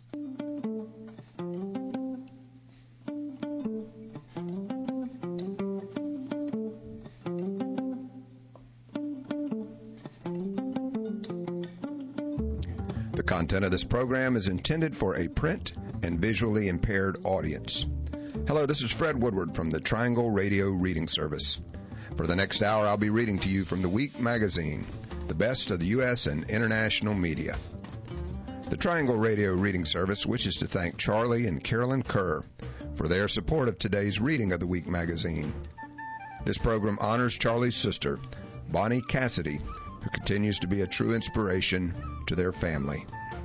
The content of this program is intended for a print and visually impaired audience. Hello, this is Fred Woodward from the Triangle Radio Reading Service. For the next hour, I'll be reading to you from the Week magazine, the best of the U.S. and international media. The Triangle Radio Reading Service wishes to thank Charlie and Carolyn Kerr for their support of today's reading of the Week magazine. This program honors Charlie's sister, Bonnie Cassidy, who continues to be a true inspiration to their family.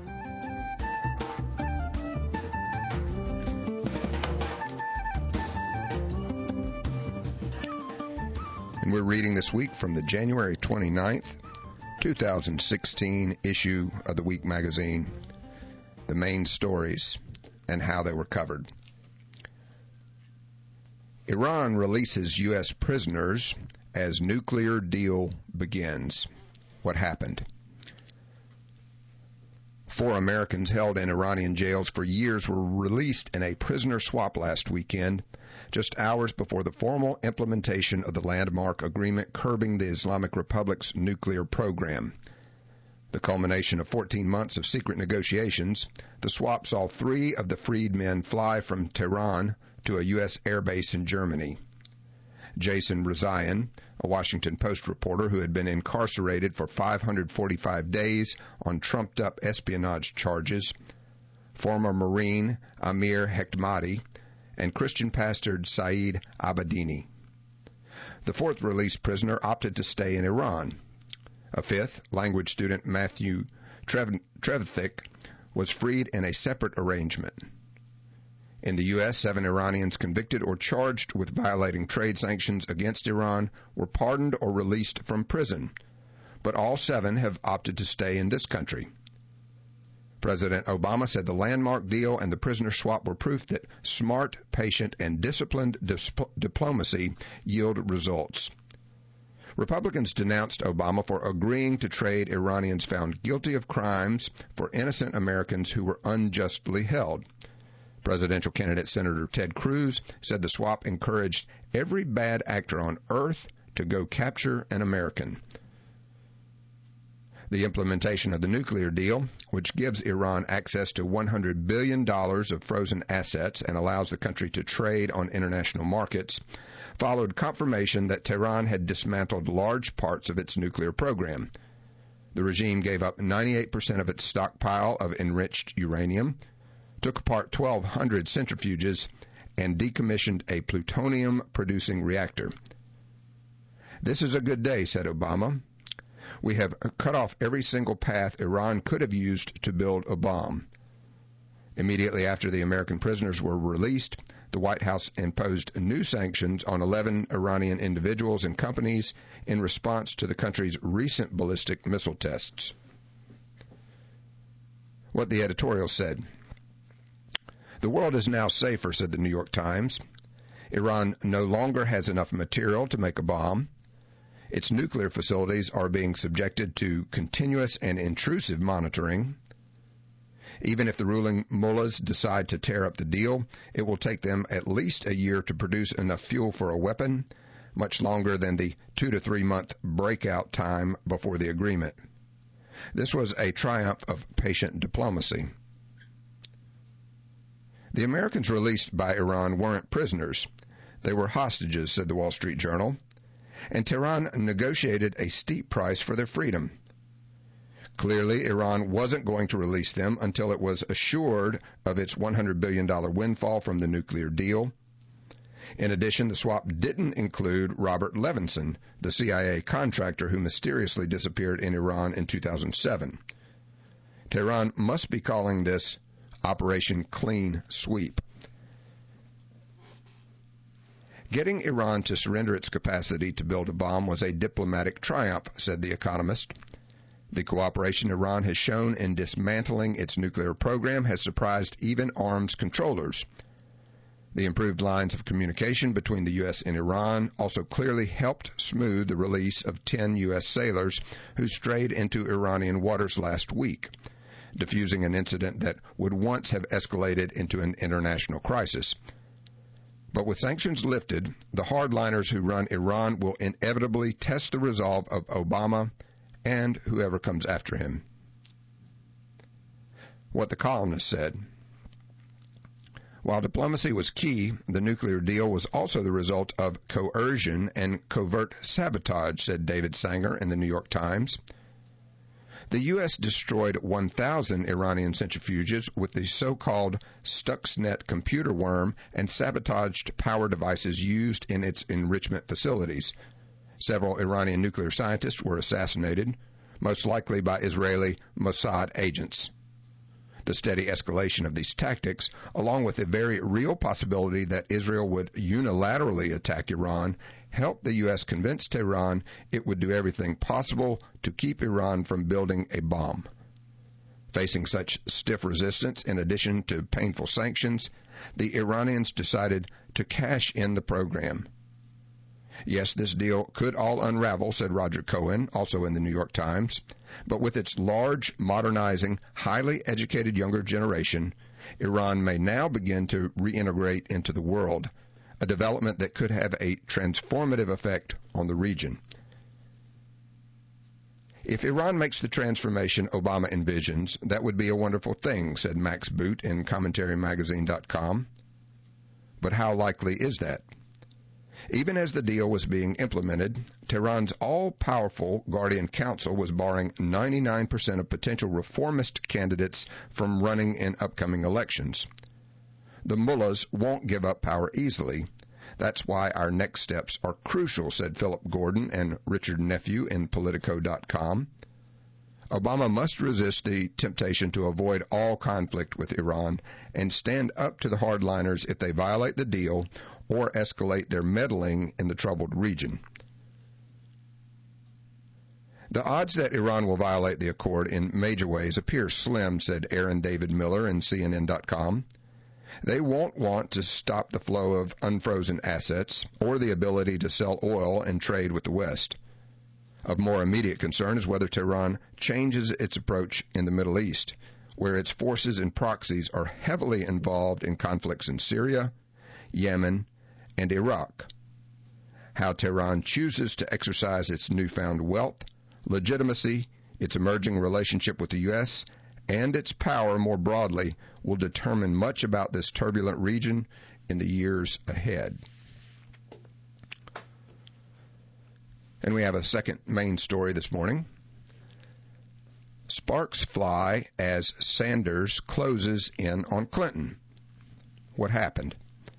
And we're reading this week from the January 29th, 2016 issue of the Week magazine, the main stories and how they were covered. Iran releases U.S. prisoners as nuclear deal begins. What happened? 4 Americans held in Iranian jails for years were released in a prisoner swap last weekend, just hours before the formal implementation of the landmark agreement curbing the Islamic Republic's nuclear program. The culmination of 14 months of secret negotiations, the swap saw 3 of the freed men fly from Tehran to a U.S. airbase in Germany. Jason Rezaian, a Washington Post reporter who had been incarcerated for 545 days on trumped-up espionage charges, former Marine Amir Hekmati, and Christian pastor Saeed Abedini. The 4th released prisoner opted to stay in Iran. A 5th, language student Matthew Trevithick, was freed in a separate arrangement. In the U.S., 7 Iranians convicted or charged with violating trade sanctions against Iran were pardoned or released from prison, but all 7 have opted to stay in this country. President Obama said the landmark deal and the prisoner swap were proof that smart, patient, and disciplined diplomacy yield results. Republicans denounced Obama for agreeing to trade Iranians found guilty of crimes for innocent Americans who were unjustly held. Presidential candidate Senator Ted Cruz said the swap encouraged every bad actor on earth to go capture an American. The implementation of the nuclear deal, which gives Iran access to $100 billion of frozen assets and allows the country to trade on international markets, followed confirmation that Tehran had dismantled large parts of its nuclear program. The regime gave up 98% of its stockpile of enriched uranium, took apart 1,200 centrifuges, and decommissioned a plutonium-producing reactor. "This is a good day," said Obama. "We have cut off every single path Iran could have used to build a bomb." Immediately after the American prisoners were released, the White House imposed new sanctions on 11 Iranian individuals and companies in response to the country's recent ballistic missile tests. What the editorial said. "The world is now safer," said the New York Times. "Iran no longer has enough material to make a bomb. Its nuclear facilities are being subjected to continuous and intrusive monitoring. Even if the ruling mullahs decide to tear up the deal, it will take them at least a year to produce enough fuel for a weapon, much longer than the 2 to 3 month breakout time before the agreement. This was a triumph of patient diplomacy." The Americans released by Iran weren't prisoners. They were hostages, said the Wall Street Journal. And Tehran negotiated a steep price for their freedom. Clearly, Iran wasn't going to release them until it was assured of its $100 billion windfall from the nuclear deal. In addition, the swap didn't include Robert Levinson, the CIA contractor who mysteriously disappeared in Iran in 2007. Tehran must be calling this Operation Clean Sweep. Getting Iran to surrender its capacity to build a bomb was a diplomatic triumph, said The Economist. The cooperation Iran has shown in dismantling its nuclear program has surprised even arms controllers. The improved lines of communication between the U.S. and Iran also clearly helped smooth the release of 10 U.S. sailors who strayed into Iranian waters last week. diffusing an incident that would once have escalated into an international crisis. But with sanctions lifted, the hardliners who run Iran will inevitably test the resolve of Obama and whoever comes after him. What the columnist said. While diplomacy was key, the nuclear deal was also the result of coercion and covert sabotage, said David Sanger in the New York Times. The U.S. destroyed 1,000 Iranian centrifuges with the so-called Stuxnet computer worm and sabotaged power devices used in its enrichment facilities. Several Iranian nuclear scientists were assassinated, most likely by Israeli Mossad agents. The steady escalation of these tactics, along with the very real possibility that Israel would unilaterally attack Iran, helped the U.S. convince Tehran it would do everything possible to keep Iran from building a bomb. Facing such stiff resistance, in addition to painful sanctions, the Iranians decided to cash in the program. Yes, this deal could all unravel, said Roger Cohen, also in the New York Times. But with its large, modernizing, highly educated younger generation, Iran may now begin to reintegrate into the world, a development that could have a transformative effect on the region. If Iran makes the transformation Obama envisions, that would be a wonderful thing, said Max Boot in CommentaryMagazine.com. But how likely is that? Even as the deal was being implemented, Tehran's all-powerful Guardian Council was barring 99% of potential reformist candidates from running in upcoming elections. The mullahs won't give up power easily. That's why our next steps are crucial, said Philip Gordon and Richard Nephew in Politico.com. Obama must resist the temptation to avoid all conflict with Iran and stand up to the hardliners if they violate the deal or escalate their meddling in the troubled region. The odds that Iran will violate the accord in major ways appear slim, said Aaron David Miller in CNN.com. They won't want to stop the flow of unfrozen assets or the ability to sell oil and trade with the West. Of more immediate concern is whether Tehran changes its approach in the Middle East, where its forces and proxies are heavily involved in conflicts in Syria, Yemen, and Iraq. How Tehran chooses to exercise its newfound wealth, legitimacy, its emerging relationship with the U.S., and its power more broadly will determine much about this turbulent region in the years ahead. And we have a second main story this morning. Sparks fly as Sanders closes in on Clinton. What happened?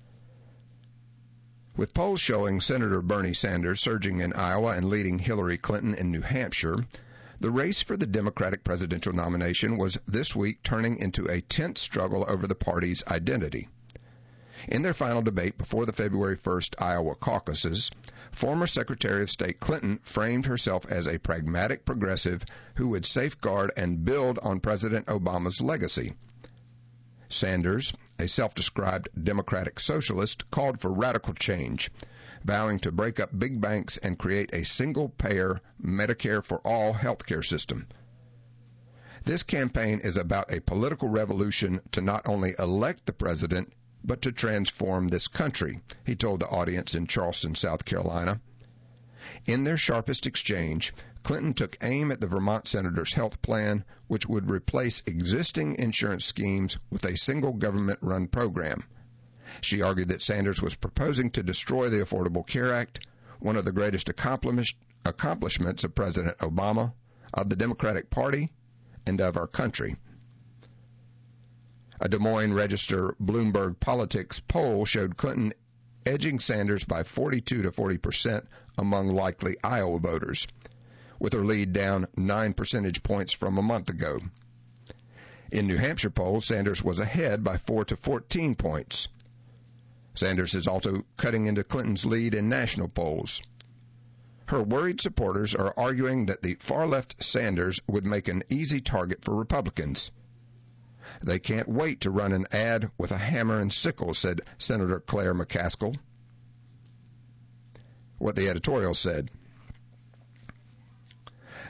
With polls showing Senator Bernie Sanders surging in Iowa and leading Hillary Clinton in New Hampshire, the race for the Democratic presidential nomination was this week turning into a tense struggle over the party's identity. In their final debate before the February 1st Iowa caucuses, former Secretary of State Clinton framed herself as a pragmatic progressive who would safeguard and build on President Obama's legacy. Sanders, a self-described democratic socialist, called for radical change, vowing to break up big banks and create a single-payer Medicare for all healthcare system. This campaign is about a political revolution to not only elect the president, but to transform this country, he told the audience in Charleston, South Carolina. In their sharpest exchange, Clinton took aim at the Vermont senator's health plan, which would replace existing insurance schemes with a single government-run program. She argued that Sanders was proposing to destroy the Affordable Care Act, one of the greatest accomplishments of President Obama, of the Democratic Party, and of our country. A Des Moines Register Bloomberg Politics poll showed Clinton edging Sanders by 42 to 40% among likely Iowa voters, with her lead down 9 percentage points from a month ago. In New Hampshire polls, Sanders was ahead by 4 to 14 points. Sanders is also cutting into Clinton's lead in national polls. Her worried supporters are arguing that the far-left Sanders would make an easy target for Republicans. They can't wait to run an ad with a hammer and sickle, said Senator Claire McCaskill. What the editorial said.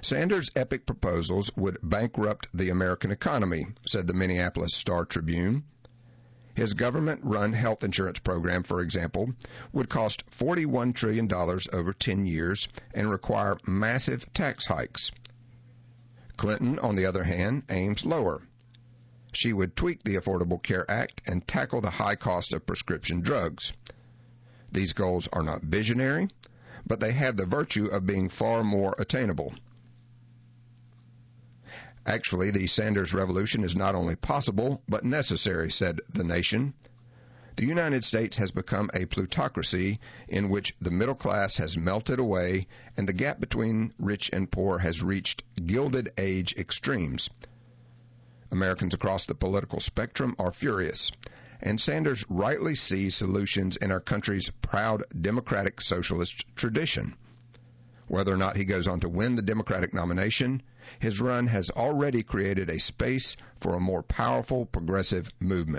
Sanders' epic proposals would bankrupt the American economy, said the Minneapolis Star-Tribune. His government-run health insurance program, for example, would cost $41 trillion over 10 years and require massive tax hikes. Clinton, on the other hand, aims lower. She would tweak the Affordable Care Act and tackle the high cost of prescription drugs. These goals are not visionary, but they have the virtue of being far more attainable. Actually, the Sanders revolution is not only possible, but necessary, said The Nation. The United States has become a plutocracy in which the middle class has melted away and the gap between rich and poor has reached Gilded Age extremes. Americans across the political spectrum are furious, and Sanders rightly sees solutions in our country's proud democratic socialist tradition. Whether or not he goes on to win the Democratic nomination, his run has already created a space for a more powerful progressive movement.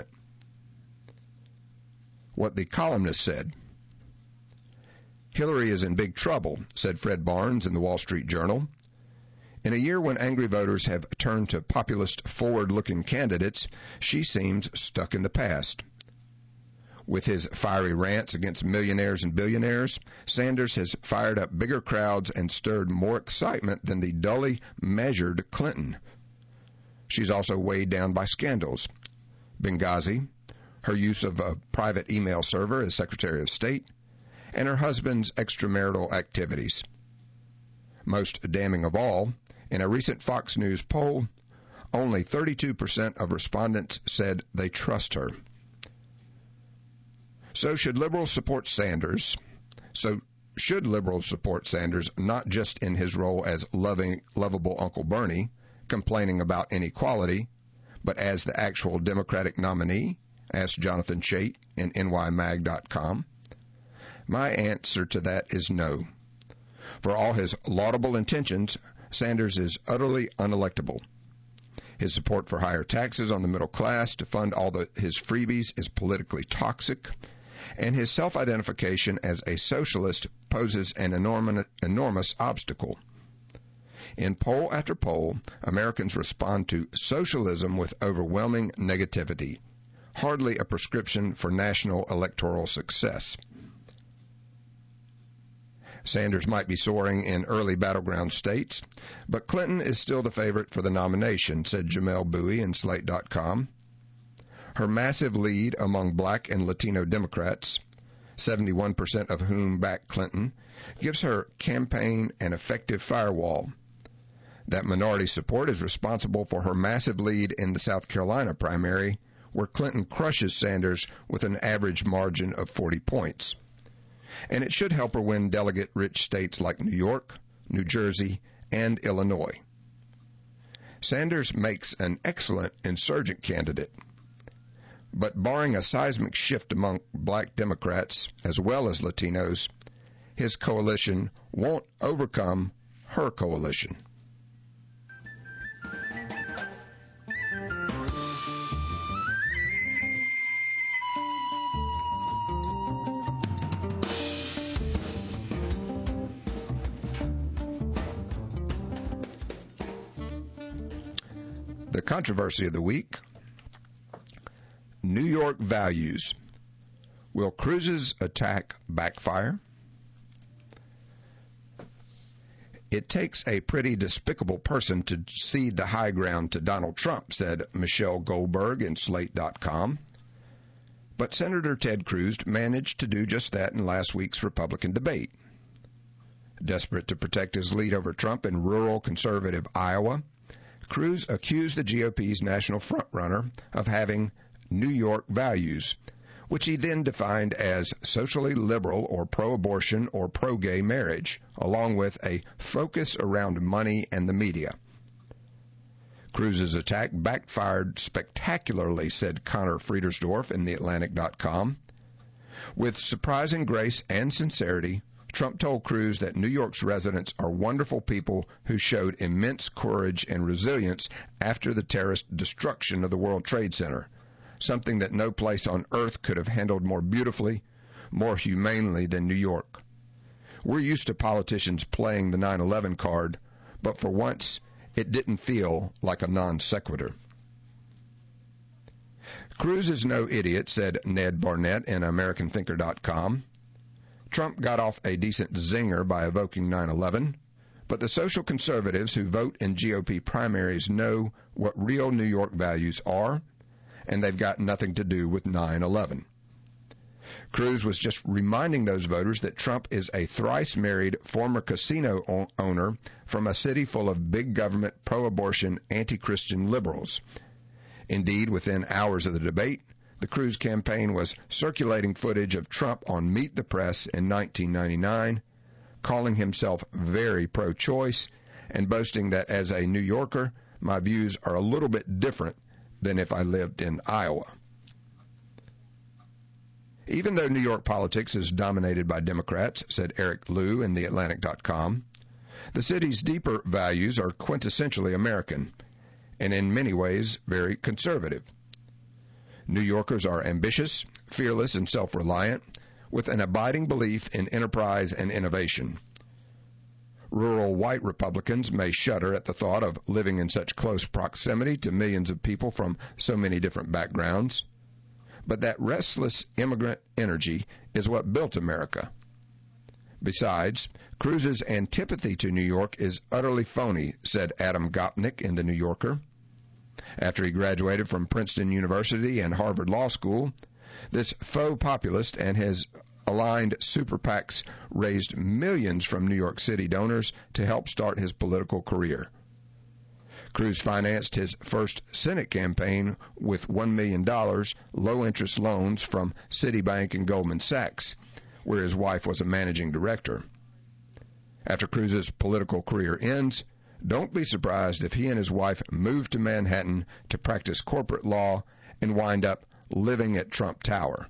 What the columnist said. Hillary is in big trouble, said Fred Barnes in the Wall Street Journal. In a year when angry voters have turned to populist, forward-looking candidates, she seems stuck in the past. With his fiery rants against millionaires and billionaires, Sanders has fired up bigger crowds and stirred more excitement than the dully measured Clinton. She's also weighed down by scandals. Benghazi, her use of a private email server as Secretary of State, and her husband's extramarital activities. Most damning of all, in a recent Fox News poll, only 32% of respondents said they trust her. So should liberals support Sanders not just in his role as lovable Uncle Bernie, complaining about inequality, but as the actual Democratic nominee? Asked Jonathan Chait in nymag.com. My answer to that is no. For all his laudable intentions, Sanders is utterly unelectable. His support for higher taxes on the middle class to fund all his freebies is politically toxic, and his self-identification as a socialist poses an enormous obstacle. In poll after poll, Americans respond to socialism with overwhelming negativity, hardly a prescription for national electoral success. Sanders might be soaring in early battleground states, but Clinton is still the favorite for the nomination, said Jamel Bowie in Slate.com. Her massive lead among black and Latino Democrats, 71% of whom back Clinton, gives her campaign an effective firewall. That minority support is responsible for her massive lead in the South Carolina primary, where Clinton crushes Sanders with an average margin of 40 points. And it should help her win delegate-rich states like New York, New Jersey, and Illinois. Sanders makes an excellent insurgent candidate. But barring a seismic shift among black Democrats as well as Latinos, his coalition won't overcome her coalition. The controversy of the week. New York values. Will Cruz's attack backfire? It takes a pretty despicable person to cede the high ground to Donald Trump, said Michelle Goldberg in Slate.com. But Senator Ted Cruz managed to do just that in last week's Republican debate. Desperate to protect his lead over Trump in rural conservative Iowa, Cruz accused the GOP's national frontrunner of having New York values, which he then defined as socially liberal or pro-abortion or pro-gay marriage, along with a focus around money and the media. Cruz's attack backfired spectacularly, said Connor Friedersdorf in TheAtlantic.com. With surprising grace and sincerity, Trump told Cruz that New York's residents are wonderful people who showed immense courage and resilience after the terrorist destruction of the World Trade Center, something that no place on earth could have handled more beautifully, more humanely than New York. We're used to politicians playing the 9/11 card, but for once it didn't feel like a non sequitur. Cruz is no idiot, said Ned Barnett in AmericanThinker.com. Trump got off a decent zinger by evoking 9/11, but the social conservatives who vote in GOP primaries know what real New York values are, and they've got nothing to do with 9/11. Cruz was just reminding those voters that Trump is a thrice-married former casino owner from a city full of big government, pro-abortion, anti-Christian liberals. Indeed, within hours of the debate, the Cruz campaign was circulating footage of Trump on Meet the Press in 1999, calling himself very pro-choice and boasting that as a New Yorker, my views are a little bit different than if I lived in Iowa. Even though New York politics is dominated by Democrats, said Eric Liu in TheAtlantic.com, the city's deeper values are quintessentially American and in many ways very conservative. New Yorkers are ambitious, fearless, and self-reliant, with an abiding belief in enterprise and innovation. Rural white Republicans may shudder at the thought of living in such close proximity to millions of people from so many different backgrounds, but that restless immigrant energy is what built America. Besides, Cruz's antipathy to New York is utterly phony, said Adam Gopnik in The New Yorker. After he graduated from Princeton University and Harvard Law School, this faux populist and his aligned super PACs raised millions from New York City donors to help start his political career. Cruz financed his first Senate campaign with $1 million low-interest loans from Citibank and Goldman Sachs, where his wife was a managing director. After Cruz's political career ends, don't be surprised if he and his wife move to Manhattan to practice corporate law and wind up living at Trump Tower.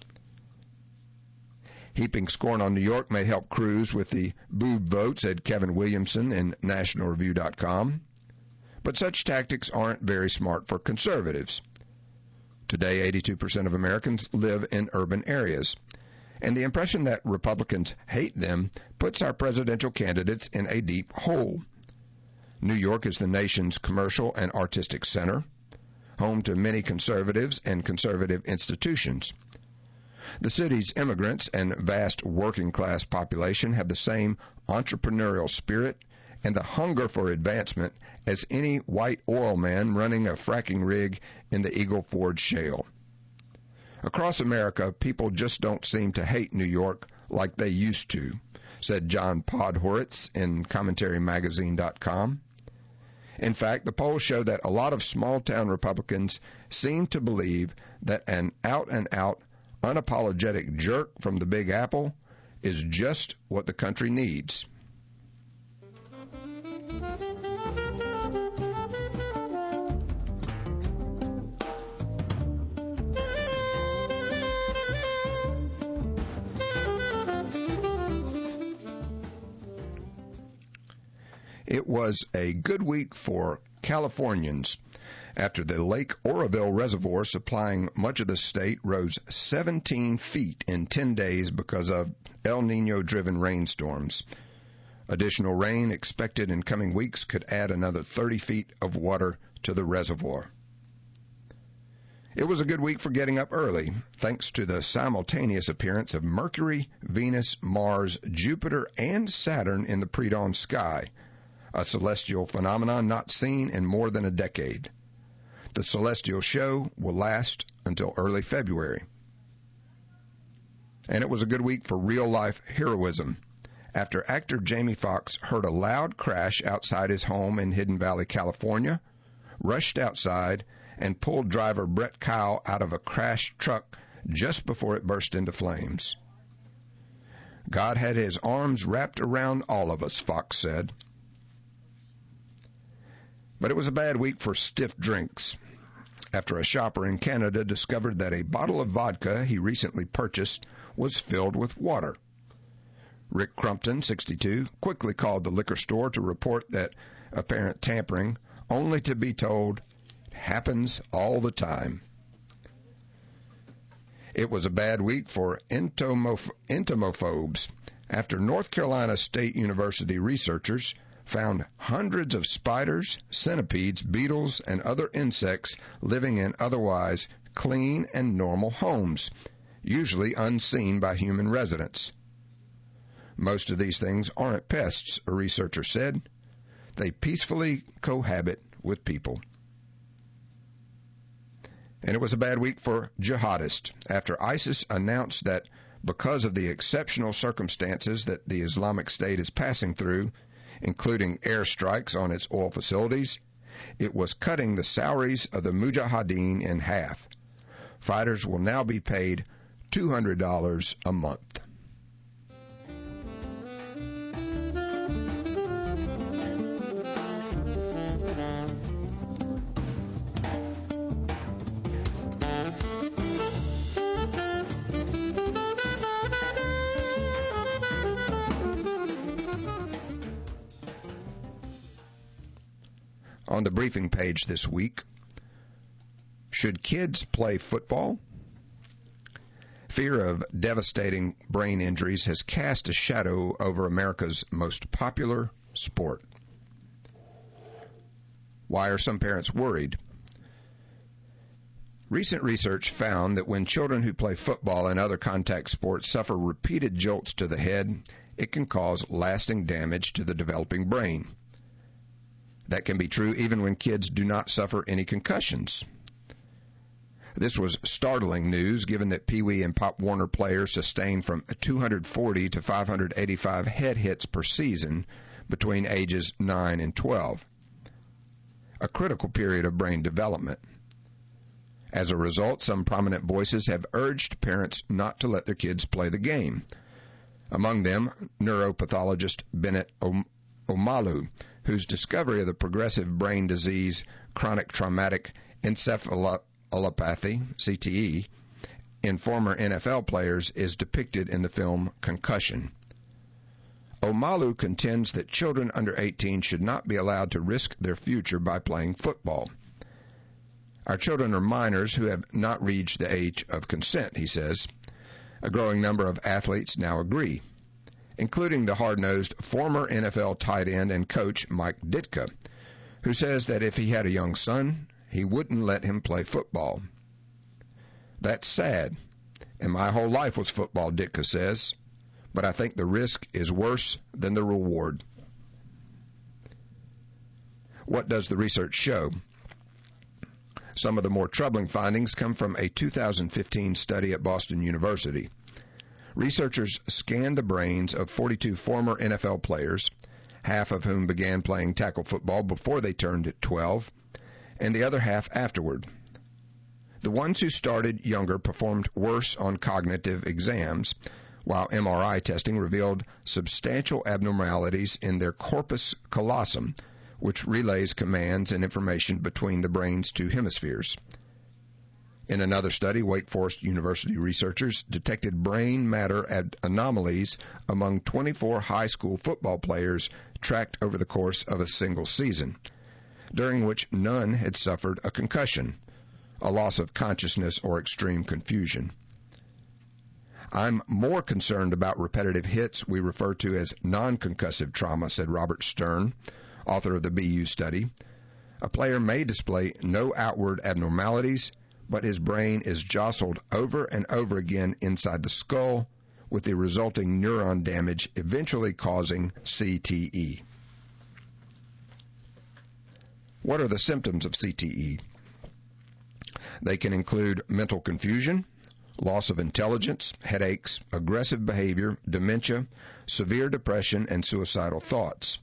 Heaping scorn on New York may help Cruz with the boob vote, said Kevin Williamson in NationalReview.com. But such tactics aren't very smart for conservatives. Today, 82% of Americans live in urban areas, and the impression that Republicans hate them puts our presidential candidates in a deep hole. New York is the nation's commercial and artistic center, home to many conservatives and conservative institutions. The city's immigrants and vast working-class population have the same entrepreneurial spirit and the hunger for advancement as any white oil man running a fracking rig in the Eagle Ford shale. Across America, people just don't seem to hate New York like they used to, said John Podhoretz in CommentaryMagazine.com. In fact, the polls show that a lot of small-town Republicans seem to believe that an out-and-out, unapologetic jerk from the Big Apple is just what the country needs. It was a good week for Californians after the Lake Oroville Reservoir supplying much of the state rose 17 feet in 10 days because of El Nino-driven rainstorms. Additional rain expected in coming weeks could add another 30 feet of water to the reservoir. It was a good week for getting up early, thanks to the simultaneous appearance of Mercury, Venus, Mars, Jupiter, and Saturn in the pre-dawn sky, a celestial phenomenon not seen in more than a decade. The celestial show will last until early February. And it was a good week for real-life heroism, after actor Jamie Foxx heard a loud crash outside his home in Hidden Valley, California, rushed outside, and pulled driver Brett Kyle out of a crashed truck just before it burst into flames. God had his arms wrapped around all of us, Foxx said. But it was a bad week for stiff drinks, after a shopper in Canada discovered that a bottle of vodka he recently purchased was filled with water. Rick Crumpton, 62, quickly called the liquor store to report that apparent tampering, only to be told, it happens all the time. It was a bad week for entomophobes, after North Carolina State University researchers found hundreds of spiders, centipedes, beetles, and other insects living in otherwise clean and normal homes, usually unseen by human residents. Most of these things aren't pests, a researcher said. They peacefully cohabit with people. And it was a bad week for jihadists after ISIS announced that because of the exceptional circumstances that the Islamic State is passing through, including airstrikes on its oil facilities, it was cutting the salaries of the Mujahideen in half. Fighters will now be paid $200 a month. On the briefing page this week, should kids play football? Fear of devastating brain injuries has cast a shadow over America's most popular sport. Why are some parents worried? Recent research found that when children who play football and other contact sports suffer repeated jolts to the head, it can cause lasting damage to the developing brain. That can be true even when kids do not suffer any concussions. This was startling news given that Pee Wee and Pop Warner players sustained from 240 to 585 head hits per season between ages 9 and 12, a critical period of brain development. As a result, some prominent voices have urged parents not to let their kids play the game. Among them, neuropathologist Bennett Omalu, whose discovery of the progressive brain disease chronic traumatic encephalopathy, CTE, in former NFL players is depicted in the film Concussion. Omalu contends that children under 18 should not be allowed to risk their future by playing football. Our children are minors who have not reached the age of consent, he says. A growing number of athletes now agree, including the hard-nosed former NFL tight end and coach Mike Ditka, who says that if he had a young son, he wouldn't let him play football. That's sad, and my whole life was football, Ditka says, but I think the risk is worse than the reward. What does the research show? Some of the more troubling findings come from a 2015 study at Boston University. Researchers scanned the brains of 42 former NFL players, half of whom began playing tackle football before they turned 12, and the other half afterward. The ones who started younger performed worse on cognitive exams, while MRI testing revealed substantial abnormalities in their corpus callosum, which relays commands and information between the brain's two hemispheres. In another study, Wake Forest University researchers detected brain matter anomalies among 24 high school football players tracked over the course of a single season, during which none had suffered a concussion, a loss of consciousness, or extreme confusion. I'm more concerned about repetitive hits we refer to as non-concussive trauma, said Robert Stern, author of the BU study. A player may display no outward abnormalities, but his brain is jostled over and over again inside the skull, with the resulting neuron damage eventually causing CTE. What are the symptoms of CTE? They can include mental confusion, loss of intelligence, headaches, aggressive behavior, dementia, severe depression, and suicidal thoughts.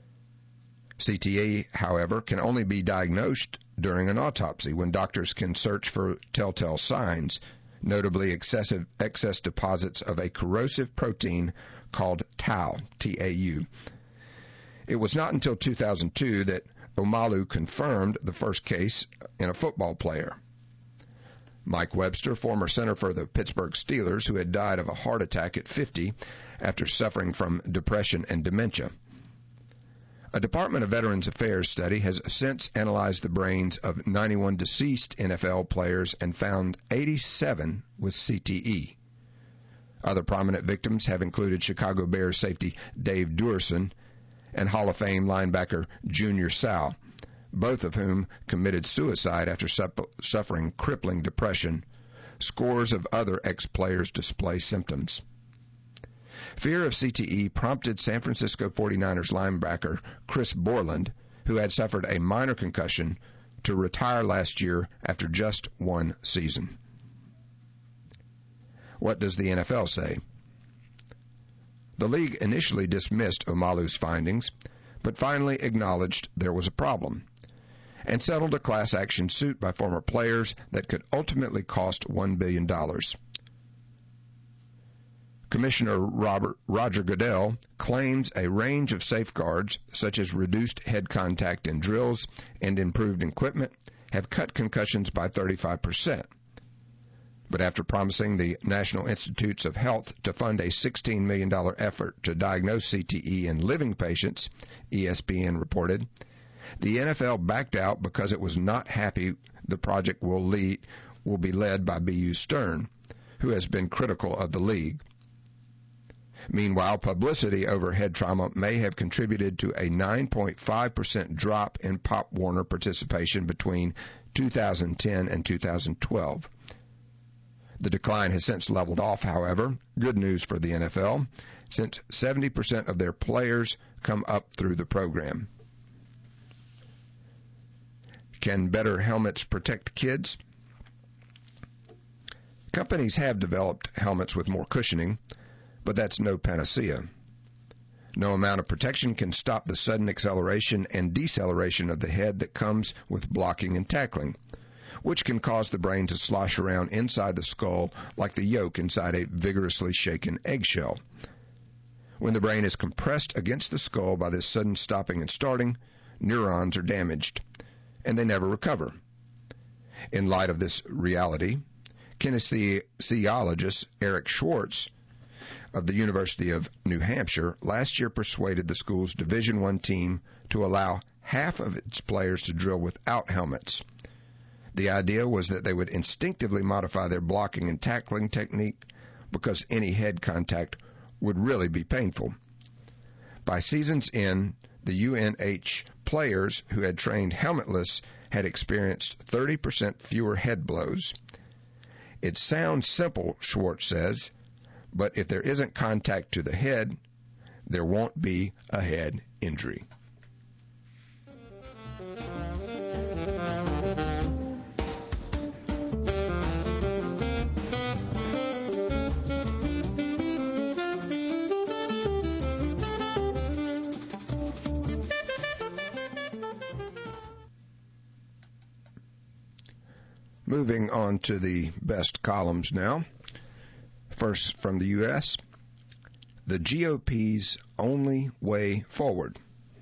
CTE, however, can only be diagnosed during an autopsy when doctors can search for telltale signs, notably excess deposits of a corrosive protein called tau, T-A-U. It was not until 2002 that Omalu confirmed the first case in a football player. Mike Webster, former center for the Pittsburgh Steelers, who had died of a heart attack at 50 after suffering from depression and dementia. A Department of Veterans Affairs study has since analyzed the brains of 91 deceased NFL players and found 87 with CTE. Other prominent victims have included Chicago Bears safety Dave Duerson and Hall of Fame linebacker Junior Seau, both of whom committed suicide after suffering crippling depression. Scores of other ex-players display symptoms. Fear of CTE prompted San Francisco 49ers linebacker Chris Borland, who had suffered a minor concussion, to retire last year after just one season. What does the NFL say? The league initially dismissed Omalu's findings, but finally acknowledged there was a problem and settled a class action suit by former players that could ultimately cost $1 billion. Commissioner Roger Goodell claims a range of safeguards, such as reduced head contact in drills and improved equipment, have cut concussions by 35%. But after promising the National Institutes of Health to fund a $16 million effort to diagnose CTE in living patients, ESPN reported, the NFL backed out because it was not happy the project will be led by B.U. Stern, who has been critical of the league. Meanwhile, publicity over head trauma may have contributed to a 9.5% drop in Pop Warner participation between 2010 and 2012. The decline has since leveled off, however. Good news for the NFL, since 70% of their players come up through the program. Can better helmets protect kids? Companies have developed helmets with more cushioning, but that's no panacea. No amount of protection can stop the sudden acceleration and deceleration of the head that comes with blocking and tackling, which can cause the brain to slosh around inside the skull like the yolk inside a vigorously shaken eggshell. When the brain is compressed against the skull by this sudden stopping and starting, neurons are damaged, and they never recover. In light of this reality, kinesiologist Eric Schwartz of the University of New Hampshire last year persuaded the school's Division I team to allow half of its players to drill without helmets. The idea was that they would instinctively modify their blocking and tackling technique because any head contact would really be painful. By season's end, the UNH players who had trained helmetless had experienced 30% fewer head blows. It sounds simple, Schwartz says, but if there isn't contact to the head, there won't be a head injury. Moving on to the best columns now. First from the U.S., the GOP's only way forward.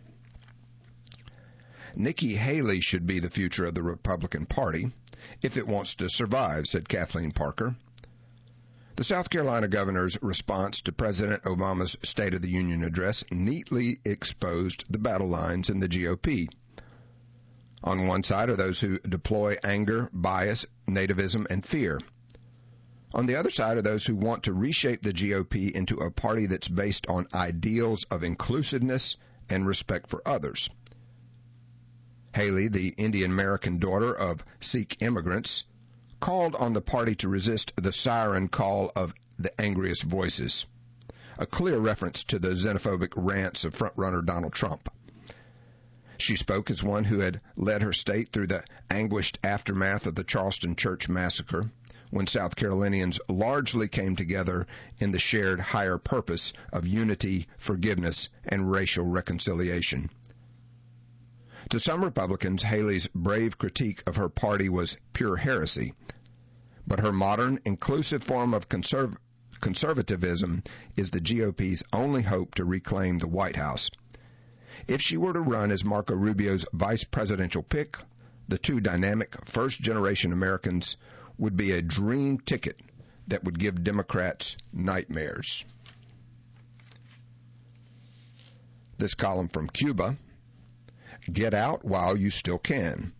Nikki Haley should be the future of the Republican Party if it wants to survive, said Kathleen Parker. The South Carolina governor's response to President Obama's State of the Union address neatly exposed the battle lines in the GOP. On one side are those who deploy anger, bias, nativism, and fear. On the other side are those who want to reshape the GOP into a party that's based on ideals of inclusiveness and respect for others. Haley, the Indian-American daughter of Sikh immigrants, called on the party to resist the siren call of the angriest voices, a clear reference to the xenophobic rants of frontrunner Donald Trump. She spoke as one who had led her state through the anguished aftermath of the Charleston Church massacre, when South Carolinians largely came together in the shared higher purpose of unity, forgiveness, and racial reconciliation. To some Republicans, Haley's brave critique of her party was pure heresy, but her modern, inclusive form of conservatism is the GOP's only hope to reclaim the White House. If she were to run as Marco Rubio's vice presidential pick, the two dynamic first-generation Americans would be a dream ticket that would give Democrats nightmares. This column from Cuba, get out while you still can.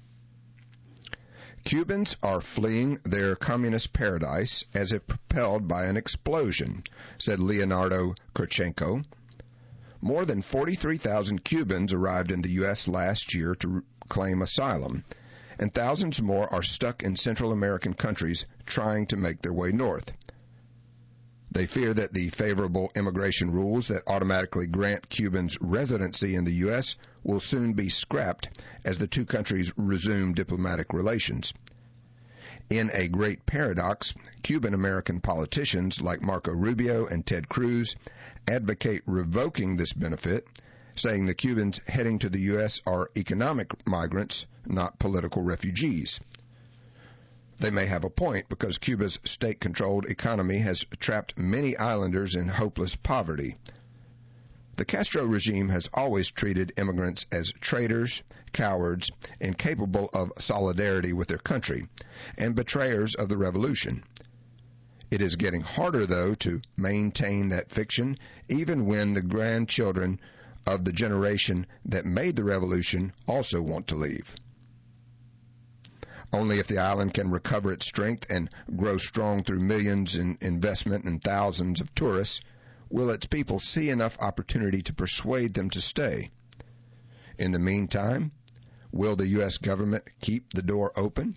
Cubans are fleeing their communist paradise as if propelled by an explosion, said Leonardo Kurchenko, More than 43,000 Cubans arrived in the U.S. last year to claim asylum, and thousands more are stuck in Central American countries trying to make their way north. They fear that the favorable immigration rules that automatically grant Cubans residency in the U.S. will soon be scrapped as the two countries resume diplomatic relations. In a great paradox, Cuban-American politicians like Marco Rubio and Ted Cruz advocate revoking this benefit, saying the Cubans heading to the U.S. are economic migrants, not political refugees. They may have a point because Cuba's state-controlled economy has trapped many islanders in hopeless poverty. The Castro regime has always treated immigrants as traitors, cowards, incapable of solidarity with their country, and betrayers of the revolution. It is getting harder, though, to maintain that fiction, even when the grandchildren of the generation that made the revolution also want to leave. Only if the island can recover its strength and grow strong through millions in investment and thousands of tourists will its people see enough opportunity to persuade them to stay. In the meantime, will the U.S. government keep the door open?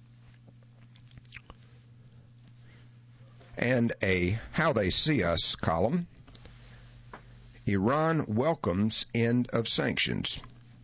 And a How They See Us column. Iran welcomes end of sanctions.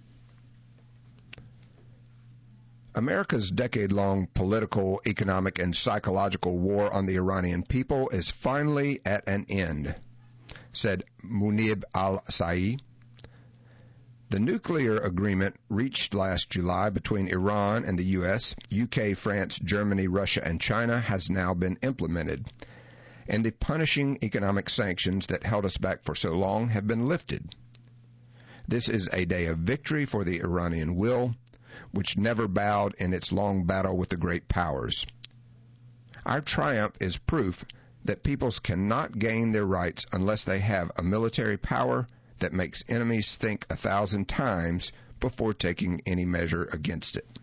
America's decade-long political, economic, and psychological war on the Iranian people is finally at an end, said Munib al-Sa'i. The nuclear agreement reached last July between Iran and the U.S., UK, France, Germany, Russia, and China has now been implemented, and the punishing economic sanctions that held us back for so long have been lifted. This is a day of victory for the Iranian will, which never bowed in its long battle with the great powers. Our triumph is proof that peoples cannot gain their rights unless they have a military power that makes enemies think 1,000 times before taking any measure against it.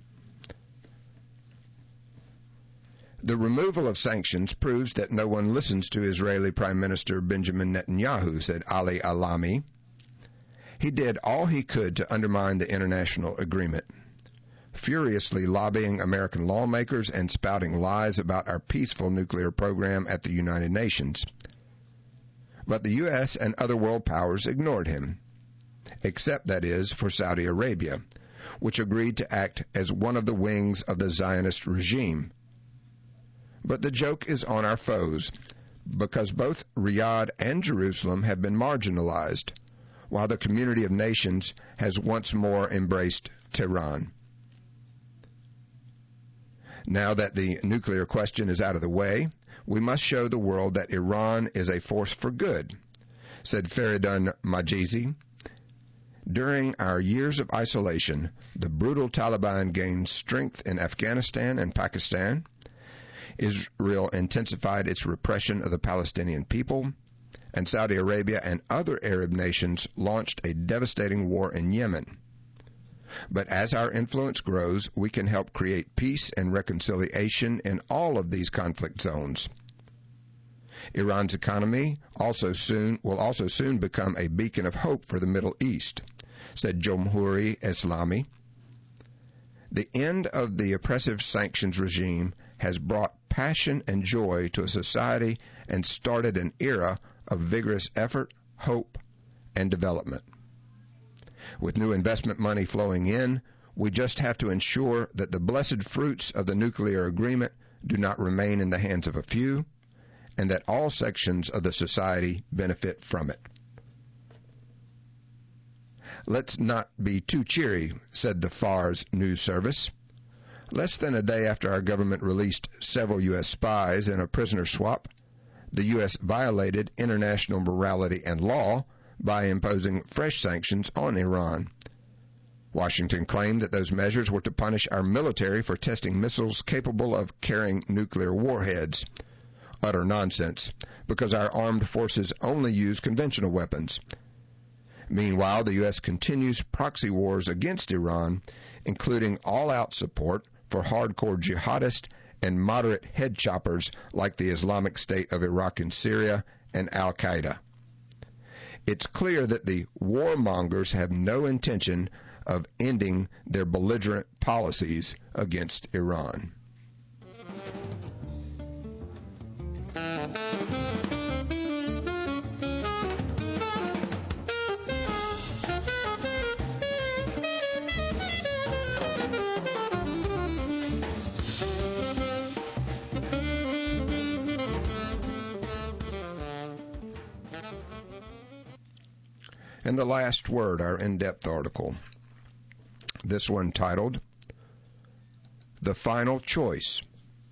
The removal of sanctions proves that no one listens to Israeli Prime Minister Benjamin Netanyahu, said Ali Alami. He did all he could to undermine the international agreement, furiously lobbying American lawmakers and spouting lies about our peaceful nuclear program at the United Nations. But the U.S. and other world powers ignored him, except, that is, for Saudi Arabia, which agreed to act as one of the wings of the Zionist regime. But the joke is on our foes, because both Riyadh and Jerusalem have been marginalized, while the community of nations has once more embraced Tehran. Now that the nuclear question is out of the way, we must show the world that Iran is a force for good, said Feridun Majizi. During our years of isolation, the brutal Taliban gained strength in Afghanistan and Pakistan. Israel intensified its repression of the Palestinian people, and Saudi Arabia and other Arab nations launched a devastating war in Yemen. But as our influence grows, we can help create peace and reconciliation in all of these conflict zones. Iran's economy will also soon become a beacon of hope for the Middle East, said Jomhuri Islami. The end of the oppressive sanctions regime has brought passion and joy to a society and started an era of vigorous effort, hope, and development. With new investment money flowing in, we just have to ensure that the blessed fruits of the nuclear agreement do not remain in the hands of a few, and that all sections of the society benefit from it. Let's not be too cheery, said the Fars news service. Less than a day after our government released several U.S. spies in a prisoner swap, the U.S. violated international morality and law by imposing fresh sanctions on Iran. Washington claimed that those measures were to punish our military for testing missiles capable of carrying nuclear warheads. Utter nonsense, because our armed forces only use conventional weapons. Meanwhile, the U.S. continues proxy wars against Iran, including all-out support for hardcore jihadists and moderate head choppers like the Islamic State of Iraq and Syria and al-Qaeda. It's clear that the warmongers have no intention of ending their belligerent policies against Iran. And the last word, our in-depth article. This one titled, The Final Choice.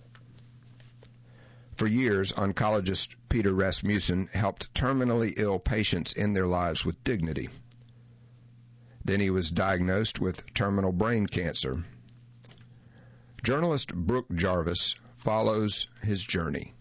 For years, oncologist Peter Rasmussen helped terminally ill patients end their lives with dignity. Then he was diagnosed with terminal brain cancer. Journalist Brooke Jarvis follows his journey.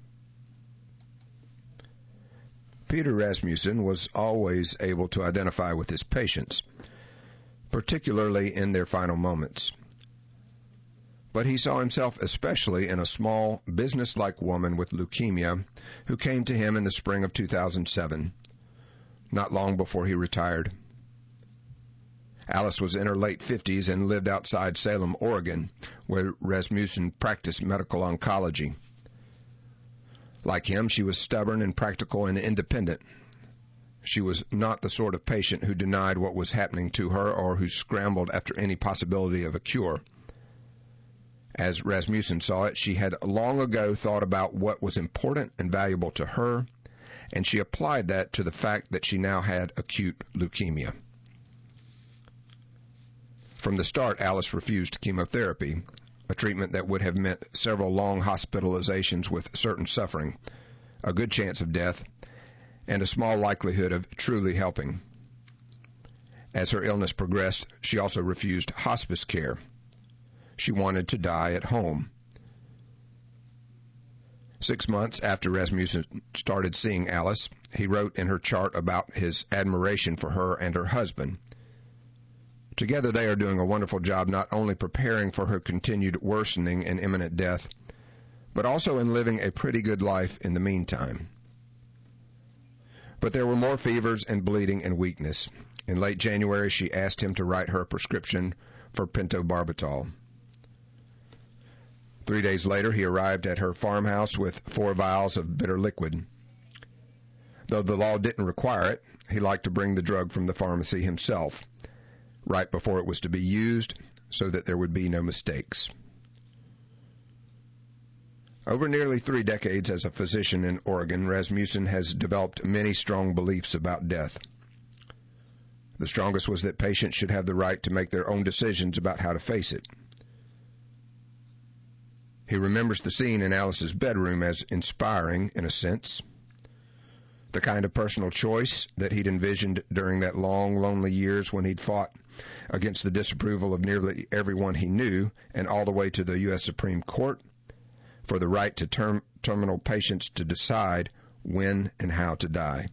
Peter Rasmussen was always able to identify with his patients, particularly in their final moments. But he saw himself especially in a small, business-like woman with leukemia who came to him in the spring of 2007, not long before he retired. Alice was in her late 50s and lived outside Salem, Oregon, where Rasmussen practiced medical oncology. Like him, she was stubborn and practical and independent. She was not the sort of patient who denied what was happening to her or who scrambled after any possibility of a cure. As Rasmussen saw it, she had long ago thought about what was important and valuable to her, and she applied that to the fact that she now had acute leukemia. From the start, Alice refused chemotherapy, a treatment that would have meant several long hospitalizations with certain suffering, a good chance of death, and a small likelihood of truly helping. As her illness progressed, she also refused hospice care. She wanted to die at home. 6 months after Rasmussen started seeing Alice, he wrote in her chart about his admiration for her and her husband. Together they are doing a wonderful job not only preparing for her continued worsening and imminent death, but also in living a pretty good life in the meantime. But there were more fevers and bleeding and weakness. In late January, she asked him to write her a prescription for pentobarbital. 3 days later, he arrived at her farmhouse with 4 vials of bitter liquid. Though the law didn't require it, he liked to bring the drug from the pharmacy himself, right before it was to be used, so that there would be no mistakes. Over nearly 3 decades as a physician in Oregon, Rasmussen has developed many strong beliefs about death. The strongest was that patients should have the right to make their own decisions about how to face it. He remembers the scene in Alice's bedroom as inspiring, in a sense. The kind of personal choice that he'd envisioned during that long, lonely years when he'd fought against the disapproval of nearly everyone he knew, and all the way to the U.S. Supreme Court, for the right to terminal patients to decide when and how to die.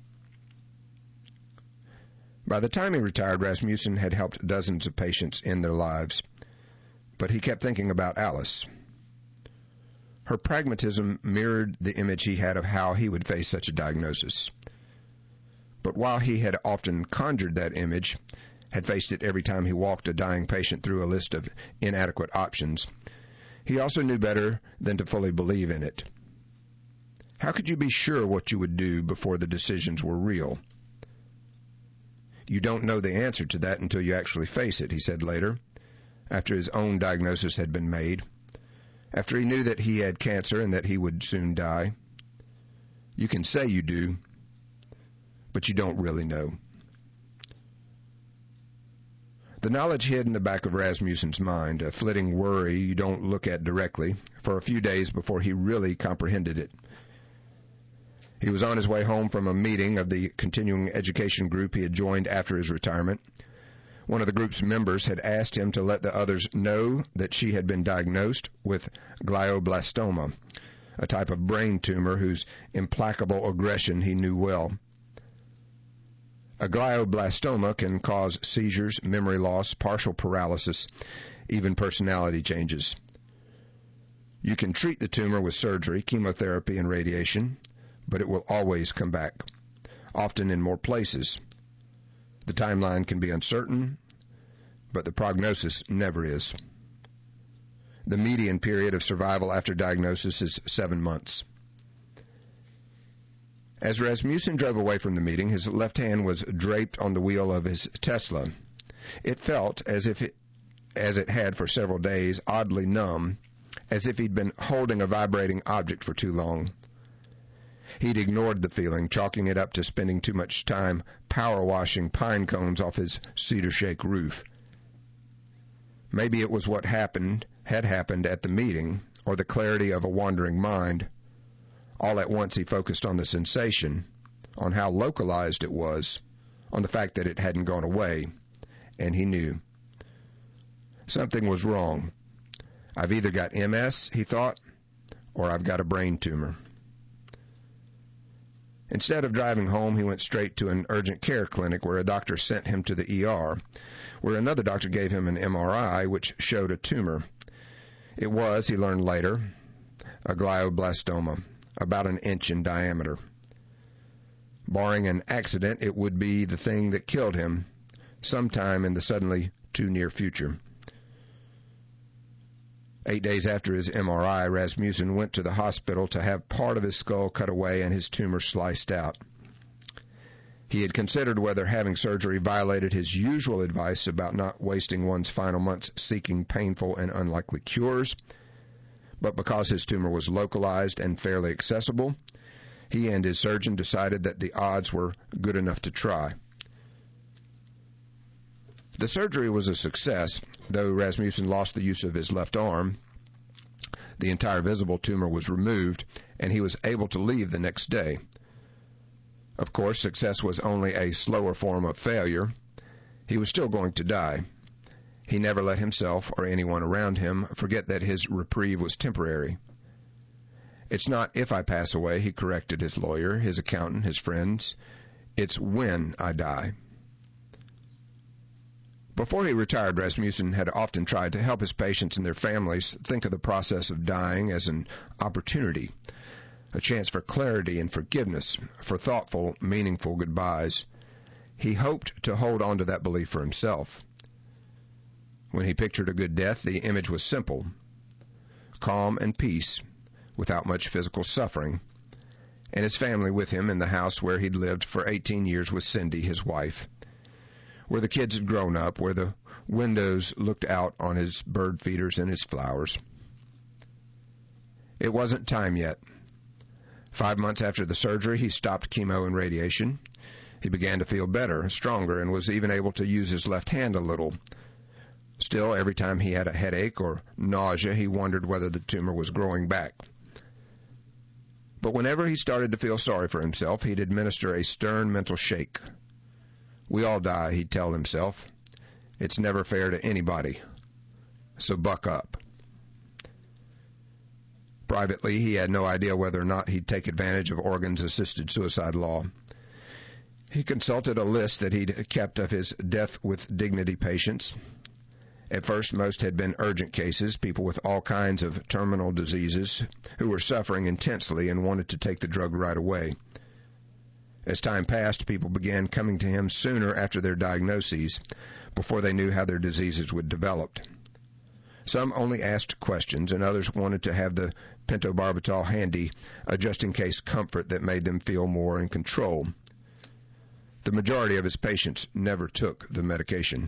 By the time he retired, Rasmussen had helped dozens of patients end their lives, but he kept thinking about Alice. Her pragmatism mirrored the image he had of how he would face such a diagnosis. But while he had often conjured that image, had faced it every time he walked a dying patient through a list of inadequate options, he also knew better than to fully believe in it. How could you be sure what you would do before the decisions were real? You don't know the answer to that until you actually face it, he said later, after his own diagnosis had been made, after he knew that he had cancer and that he would soon die. You can say you do, but you don't really know. The knowledge hid in the back of Rasmussen's mind, a flitting worry you don't look at directly, for a few days before he really comprehended it. He was on his way home from a meeting of the continuing education group he had joined after his retirement. One of the group's members had asked him to let the others know that she had been diagnosed with glioblastoma, a type of brain tumor whose implacable aggression he knew well. A glioblastoma can cause seizures, memory loss, partial paralysis, even personality changes. You can treat the tumor with surgery, chemotherapy, and radiation, but it will always come back. often in more places. The timeline can be uncertain, but the prognosis never is. The median period of survival after diagnosis is 7 months. As Rasmussen drove away from the meeting, his left hand was draped on the wheel of his Tesla. It felt as it had for several days, oddly numb, as if he'd been holding a vibrating object for too long. He'd ignored the feeling, chalking it up to spending too much time power washing pine cones off his cedar shake roof. Maybe it was what had happened at the meeting, or the clarity of a wandering mind. All at once he focused on the sensation, on how localized it was, on the fact that it hadn't gone away, and he knew. Something was wrong. I've either got MS, he thought, or I've got a brain tumor. Instead of driving home, he went straight to an urgent care clinic where a doctor sent him to the ER, where another doctor gave him an MRI which showed a tumor. It was, he learned later, a glioblastoma, about an inch in diameter. Barring an accident, it would be the thing that killed him sometime in the suddenly too near future. 8 days after his MRI, Rasmussen went to the hospital to have part of his skull cut away and his tumor sliced out. He had considered whether having surgery violated his usual advice about not wasting one's final months seeking painful and unlikely cures, but because his tumor was localized and fairly accessible, he and his surgeon decided that the odds were good enough to try. The surgery was a success, though Rasmussen lost the use of his left arm. The entire visible tumor was removed, and he was able to leave the next day. Of course, success was only a slower form of failure. He was still going to die. He never let himself or anyone around him forget that his reprieve was temporary. It's not if I pass away, he corrected his lawyer, his accountant, his friends. It's when I die. Before he retired, Rasmussen had often tried to help his patients and their families think of the process of dying as an opportunity, a chance for clarity and forgiveness, for thoughtful, meaningful goodbyes. He hoped to hold on to that belief for himself. When he pictured a good death, the image was simple: calm and peace, without much physical suffering, and his family with him in the house where he'd lived for 18 years with Cindy, his wife, where the kids had grown up, where the windows looked out on his bird feeders and his flowers. It wasn't time yet. 5 months after the surgery, he stopped chemo and radiation. He began to feel better, stronger, and was even able to use his left hand a little. Still, every time he had a headache or nausea, he wondered whether the tumor was growing back. But whenever he started to feel sorry for himself, he'd administer a stern mental shake. We all die, he'd tell himself. It's never fair to anybody. So buck up. Privately, he had no idea whether or not he'd take advantage of Oregon's assisted suicide law. He consulted a list that he'd kept of his death with dignity patients. At first, most had been urgent cases, people with all kinds of terminal diseases who were suffering intensely and wanted to take the drug right away. As time passed, people began coming to him sooner after their diagnoses, before they knew how their diseases would develop. Some only asked questions, and others wanted to have the pentobarbital handy, a just-in-case comfort that made them feel more in control. The majority of his patients never took the medication.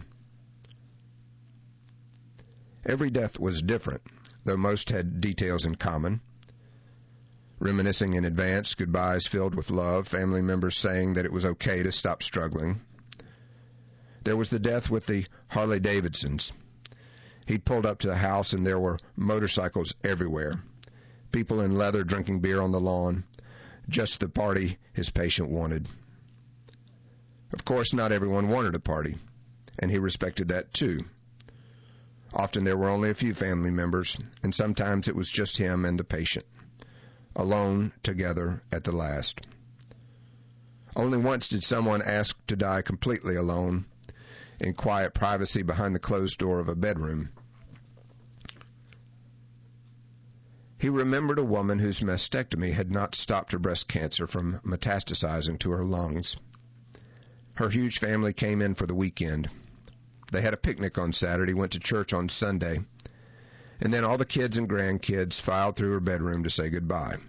Every death was different, though most had details in common. Reminiscing in advance, goodbyes filled with love, family members saying that it was okay to stop struggling. There was the death with the Harley-Davidsons. He'd pulled up to the house and there were motorcycles everywhere. People in leather drinking beer on the lawn. Just the party his patient wanted. Of course, not everyone wanted a party, and he respected that too. Often there were only a few family members, and sometimes it was just him and the patient. Alone together at the last. Only once did someone ask to die completely alone, in quiet privacy behind the closed door of a bedroom. He remembered a woman whose mastectomy had not stopped her breast cancer from metastasizing to her lungs. Her huge family came in for the weekend. They had a picnic on Saturday, went to church on Sunday, and then all the kids and grandkids filed through her bedroom to say goodbye.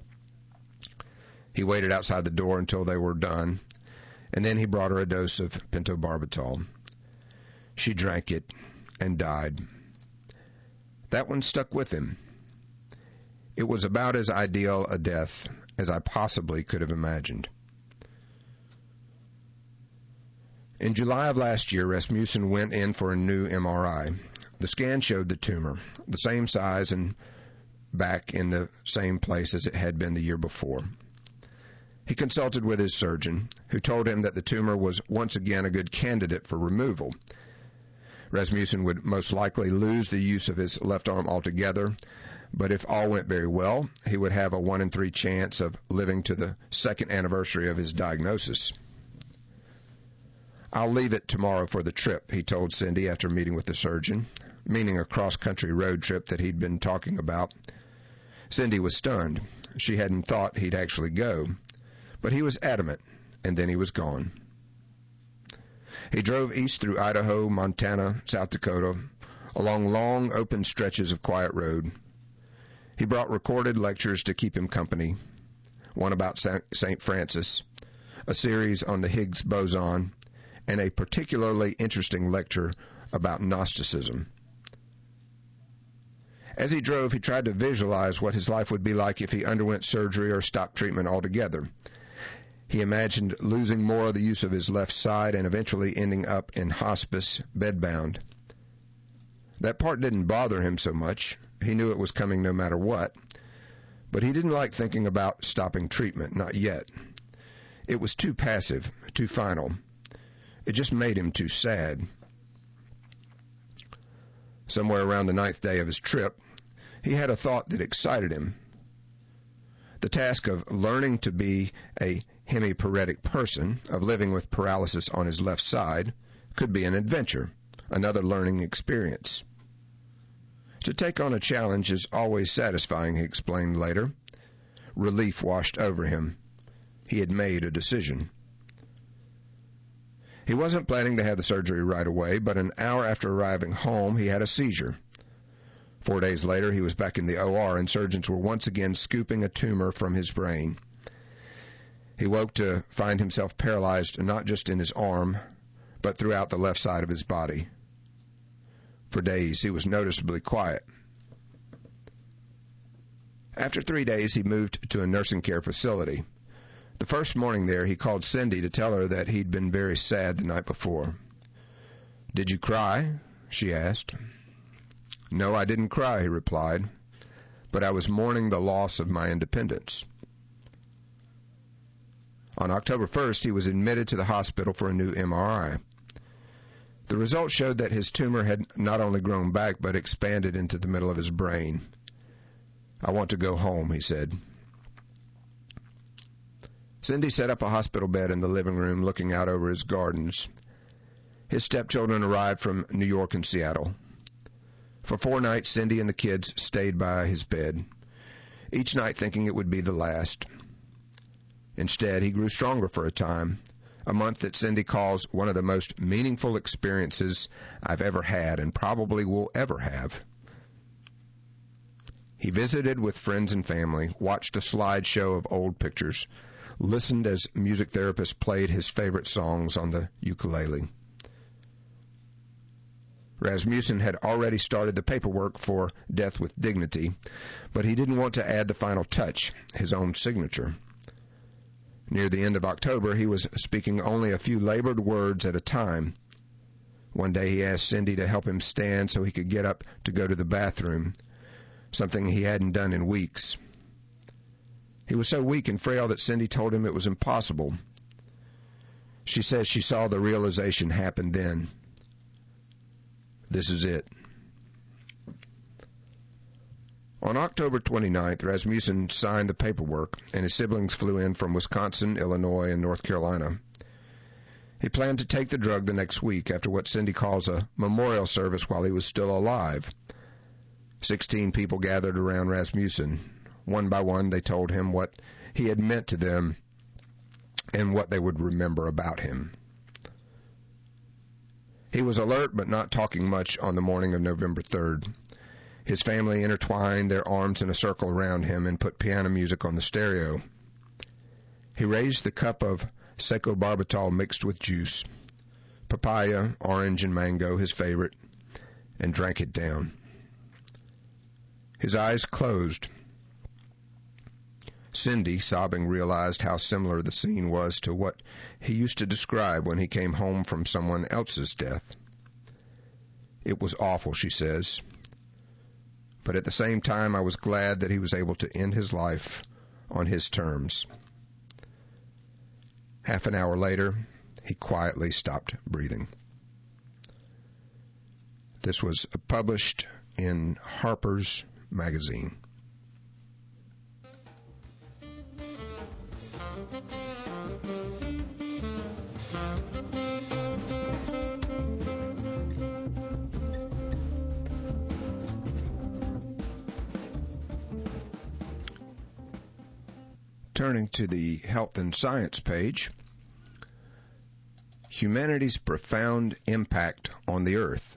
He waited outside the door until they were done, and then he brought her a dose of pentobarbital. She drank it and died. That one stuck with him. It was about as ideal a death as I possibly could have imagined. In July of last year, Rasmussen went in for a new MRI. The scan showed the tumor, the same size and back in the same place as it had been the year before. He consulted with his surgeon, who told him that the tumor was once again a good candidate for removal. Rasmussen would most likely lose the use of his left arm altogether, but if all went very well, he would have a 1 in 3 chance of living to the second anniversary of his diagnosis. "I'll leave it tomorrow for the trip," he told Cindy after meeting with the surgeon, meaning a cross-country road trip that he'd been talking about. Cindy was stunned. She hadn't thought he'd actually go, but he was adamant, and then he was gone. He drove east through Idaho, Montana, South Dakota, along long, open stretches of quiet road. He brought recorded lectures to keep him company, one about St. Francis, a series on the Higgs boson, and a particularly interesting lecture about Gnosticism. As he drove, he tried to visualize what his life would be like if he underwent surgery or stopped treatment altogether. He imagined losing more of the use of his left side and eventually ending up in hospice, bedbound. That part didn't bother him so much. He knew it was coming no matter what. But he didn't like thinking about stopping treatment, not yet. It was too passive, too final. It just made him too sad. Somewhere around the 9th day of his trip, he had a thought that excited him. The task of learning to be a hemiparetic person, of living with paralysis on his left side, could be an adventure, another learning experience. To take on a challenge is always satisfying, he explained later. Relief washed over him. He had made a decision. He wasn't planning to have the surgery right away, but an hour after arriving home, he had a seizure. 4 days later, he was back in the OR, and surgeons were once again scooping a tumor from his brain. He woke to find himself paralyzed not just in his arm, but throughout the left side of his body. For days, he was noticeably quiet. After 3 days, he moved to a nursing care facility. The first morning there, he called Cindy to tell her that he'd been very sad the night before. "Did you cry?" she asked. "No, I didn't cry," he replied, "but I was mourning the loss of my independence." On October 1st, he was admitted to the hospital for a new MRI. The results showed that his tumor had not only grown back, but expanded into the middle of his brain. "I want to go home," he said. Cindy set up a hospital bed in the living room, looking out over his gardens. His stepchildren arrived from New York and Seattle. For 4 nights, Cindy and the kids stayed by his bed, each night thinking it would be the last. Instead, he grew stronger for a time, a month that Cindy calls one of the most meaningful experiences I've ever had and probably will ever have. He visited with friends and family, watched a slideshow of old pictures, listened as music therapists played his favorite songs on the ukulele. Rasmussen had already started the paperwork for Death with Dignity, but he didn't want to add the final touch, his own signature. Near the end of October, he was speaking only a few labored words at a time. One day he asked Cindy to help him stand so he could get up to go to the bathroom, something he hadn't done in weeks. He was so weak and frail that Cindy told him it was impossible. She says she saw the realization happen then. This is it. On October 29th, Rasmussen signed the paperwork, and his siblings flew in from Wisconsin, Illinois, and North Carolina. He planned to take the drug the next week after what Cindy calls a memorial service while he was still alive. 16 people gathered around Rasmussen. One by one, they told him what he had meant to them and what they would remember about him. He was alert but not talking much on the morning of November 3rd. His family intertwined their arms in a circle around him and put piano music on the stereo. He raised the cup of seco barbital mixed with juice, papaya, orange, and mango, his favorite, and drank it down. His eyes closed. Cindy, sobbing, realized how similar the scene was to what he used to describe when he came home from someone else's death. It was awful, she says, but at the same time I was glad that he was able to end his life on his terms. Half an hour later, he quietly stopped breathing. This was published in Harper's Magazine. Turning to the Health and Science page, humanity's profound impact on the Earth.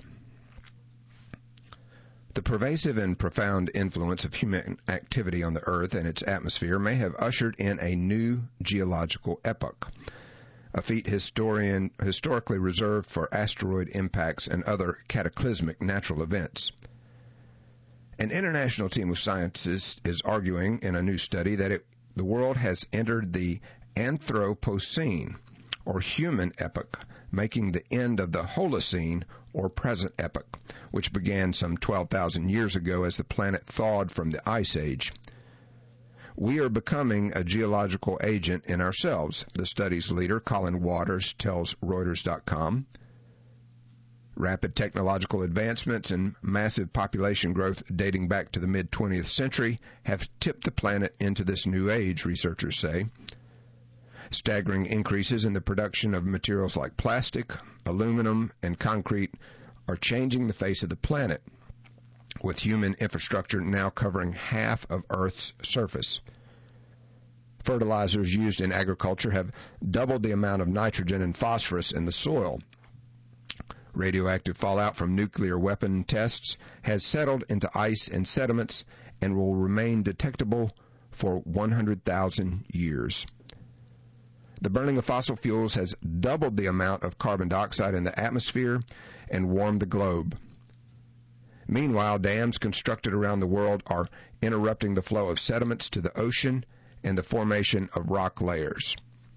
The pervasive and profound influence of human activity on the Earth and its atmosphere may have ushered in a new geological epoch, a feat historically reserved for asteroid impacts and other cataclysmic natural events. An international team of scientists is arguing in a new study that the world has entered the Anthropocene, or human epoch, making the end of the Holocene, or present epoch, which began some 12,000 years ago as the planet thawed from the Ice Age. We are becoming a geological agent in ourselves, the study's leader, Colin Waters, tells Reuters.com. Rapid technological advancements and massive population growth dating back to the mid-20th century have tipped the planet into this new age, researchers say. Staggering increases in the production of materials like plastic, aluminum, and concrete are changing the face of the planet, with human infrastructure now covering half of Earth's surface. Fertilizers used in agriculture have doubled the amount of nitrogen and phosphorus in the soil. Radioactive fallout from nuclear weapon tests has settled into ice and sediments and will remain detectable for 100,000 years. The burning of fossil fuels has doubled the amount of carbon dioxide in the atmosphere and warmed the globe. Meanwhile, dams constructed around the world are interrupting the flow of sediments to the ocean and the formation of rock layers.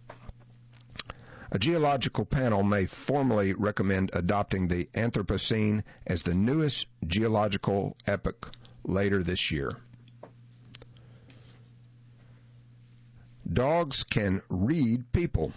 A geological panel may formally recommend adopting the Anthropocene as the newest geological epoch later this year. Dogs can read people.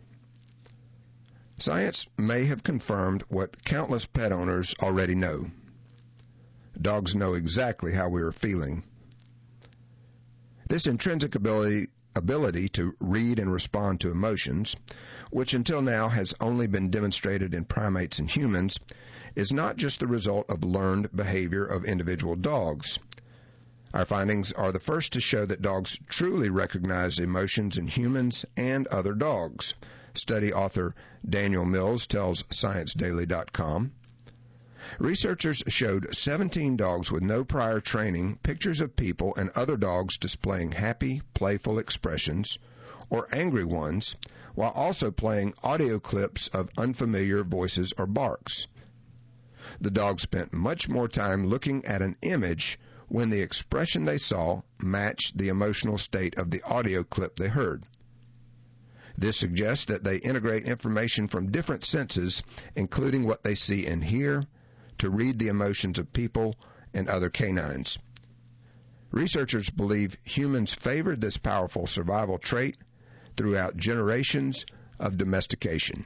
Science may have confirmed what countless pet owners already know. Dogs know exactly how we are feeling. This intrinsic ability to read and respond to emotions, which until now has only been demonstrated in primates and humans, is not just the result of learned behavior of individual dogs. Our findings are the first to show that dogs truly recognize emotions in humans and other dogs, study author Daniel Mills tells ScienceDaily.com. Researchers showed 17 dogs with no prior training pictures of people and other dogs displaying happy, playful expressions, or angry ones, while also playing audio clips of unfamiliar voices or barks. The dogs spent much more time looking at an image when the expression they saw matched the emotional state of the audio clip they heard. This suggests that they integrate information from different senses, including what they see and hear, to read the emotions of people and other canines. Researchers believe humans favored this powerful survival trait throughout generations of domestication.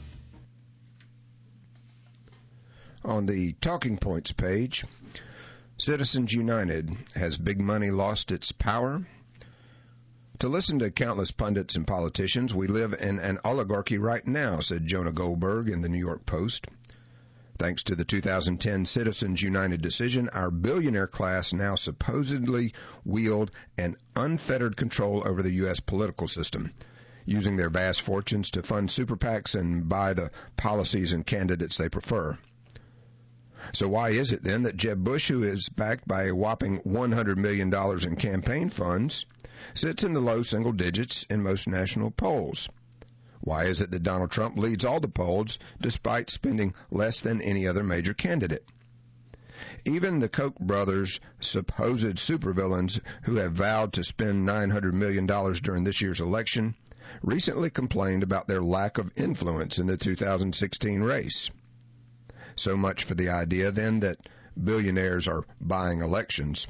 On the Talking Points page, Citizens United, has big money lost its power? To listen to countless pundits and politicians, we live in an oligarchy right now, said Jonah Goldberg in the New York Post. Thanks to the 2010 Citizens United decision, our billionaire class now supposedly wield an unfettered control over the U.S. political system, using their vast fortunes to fund super PACs and buy the policies and candidates they prefer. So why is it then that Jeb Bush, who is backed by a whopping $100 million in campaign funds, sits in the low single digits in most national polls? Why is it that Donald Trump leads all the polls despite spending less than any other major candidate? Even the Koch brothers' supposed supervillains, who have vowed to spend $900 million during this year's election, recently complained about their lack of influence in the 2016 race. So much for the idea, then, that billionaires are buying elections.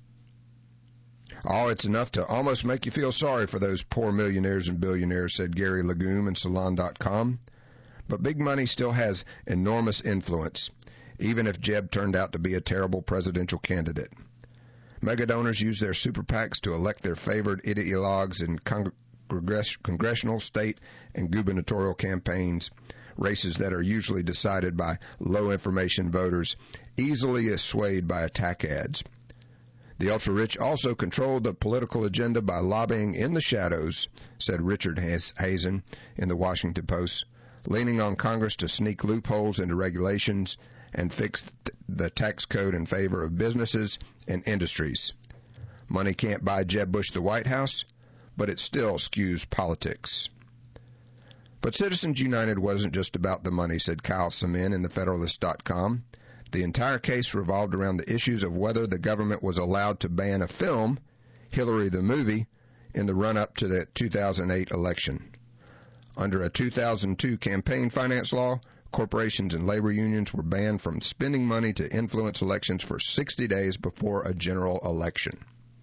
Oh, it's enough to almost make you feel sorry for those poor millionaires and billionaires, said Gary Legume in Salon.com. But big money still has enormous influence, even if Jeb turned out to be a terrible presidential candidate. Mega donors use their super PACs to elect their favored ideologues in congressional, state, and gubernatorial campaigns, races that are usually decided by low-information voters, easily swayed by attack ads. The ultra-rich also control the political agenda by lobbying in the shadows, said Richard Hazen in the Washington Post, leaning on Congress to sneak loopholes into regulations and fix the tax code in favor of businesses and industries. Money can't buy Jeb Bush the White House, but it still skews politics. But Citizens United wasn't just about the money, said Kyle Semin in theFederalist.com. The entire case revolved around the issues of whether the government was allowed to ban a film, Hillary the Movie, in the run-up to the 2008 election. Under a 2002 campaign finance law, corporations and labor unions were banned from spending money to influence elections for 60 days before a general election.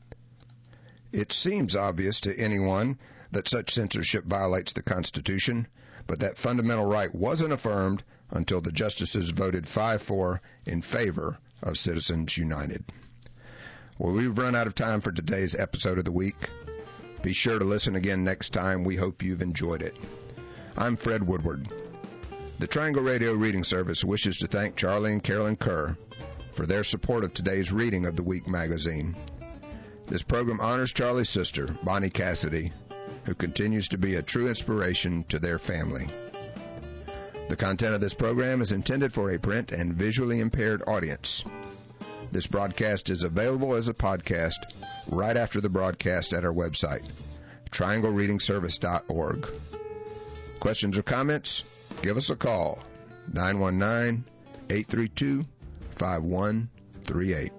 It seems obvious to anyone that such censorship violates the Constitution, but that fundamental right wasn't affirmed until the justices voted 5-4 in favor of Citizens United. Well, we've run out of time for today's episode of the week. Be sure to listen again next time. We hope you've enjoyed it. I'm Fred Woodward. The Triangle Radio Reading Service wishes to thank Charlie and Carolyn Kerr for their support of today's reading of the Week magazine. This program honors Charlie's sister, Bonnie Cassidy, who continues to be a true inspiration to their family. The content of this program is intended for a print and visually impaired audience. This broadcast is available as a podcast right after the broadcast at our website, trianglereadingservice.org. Questions or comments? Give us a call, 919-832-5138.